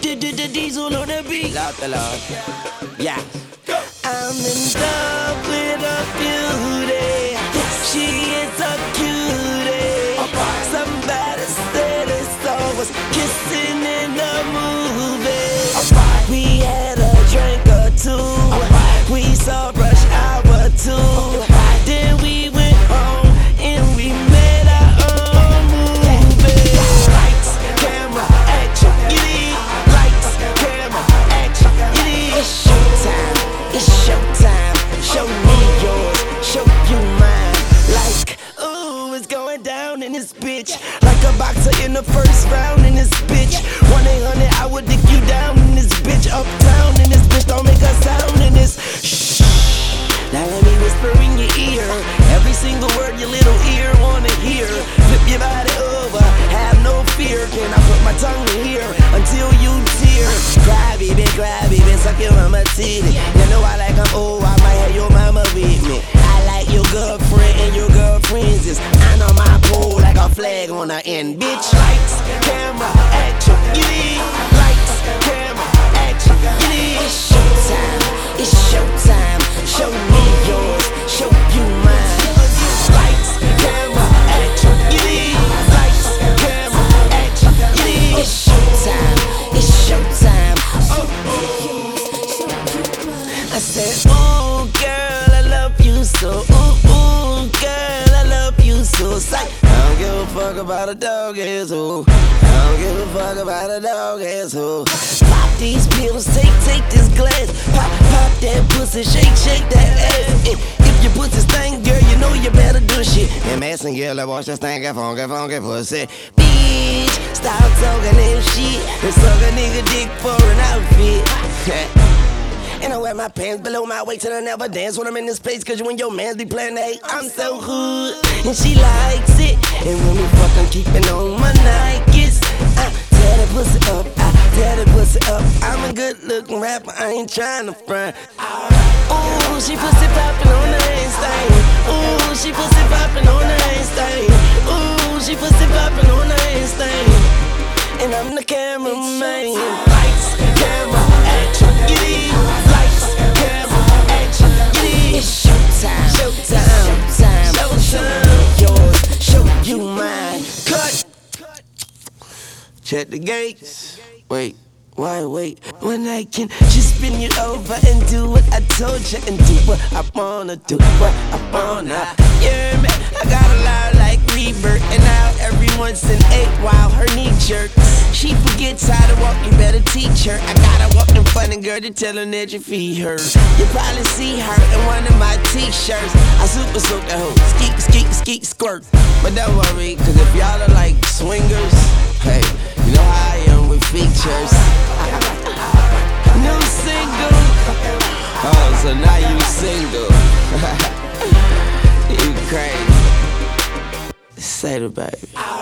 Diesel on the beat. Lord the Lord. Yeah. I'm in love with a beauty. She is a cutie. Somebody said it's always kissing in the movie. We had a drink or two. We saw Rush Hour 2. Then we went home and we made our own movie. Lights, camera, action. You need lights, camera, action. You need. It's showtime. It's showtime. Show me yours. Show you mine. Like, ooh, it's going down in this bitch. Like a boxer in the first round in this bitch. 1-800, I would dick you down in this bitch. Uptown in this bitch, don't make a sound in this. Shh. Now let me whisper in your ear every single word your little ear wanna hear. Flip your body over, have no fear. Can I put my tongue in here until you tear? Cry baby, suck your mama titty. You know I like I'm old, I might have your mama with me. I like your girlfriend and your girlfriend's is. I know my pole like a flag on the end, bitch. Lights, camera, action. You need lights, camera, action. You need. It's showtime. It's showtime. Show me yours. Show you mine. Lights, camera, action. You need lights, camera, action. You need. It's showtime. It's showtime. I said, ooh, girl, I love you so. Ooh, girl, I love you so. Say, I don't give a fuck about a dog ass who. I don't give a fuck about a dog ass who. Pop these pills, take this glass. Pop that pussy, shake that ass. If your pussy stink, girl, you know you better do shit. And Madison, girl, I watch that stinky, funky pussy. Bitch, stop talking that shit. And suck a nigga dick for an outfit. And I wear my pants below my waist and I never dance when I'm in this place. Cause you and your mans be playing that I'm so hood. And she likes it. And when we fuck, I'm keeping on my Nikes. I tear that pussy up, I tear that pussy up. I'm a good looking rapper, I ain't trying to front. Ooh, she pussy poppin' on the handstand. Ooh, she pussy poppin' on the handstand. Ooh, she pussy poppin' on the handstand. And I'm the cameraman. Lights, camera, action. You need lights, camera, action. You need. It's showtime. Showtime. Showtime. Yours. Show you mine. Cut. Check the gates. Wait. Why wait when I can just spin you over and do what I told you and do what I wanna do, what I wanna. Yeah, man, I got a lot like Rebirth, and now everyone's an 8 while her knee jerks. She forgets how to walk, you better teach her. I gotta walk in front of girl to tell her that your feet hurt. You probably see her in one of my t-shirts. I super soak that hoe, skeet, squirt. But don't worry, cause if y'all are like swingers, hey, you know how I am with features. New single. Oh, so now you single. You crazy. Say the baby.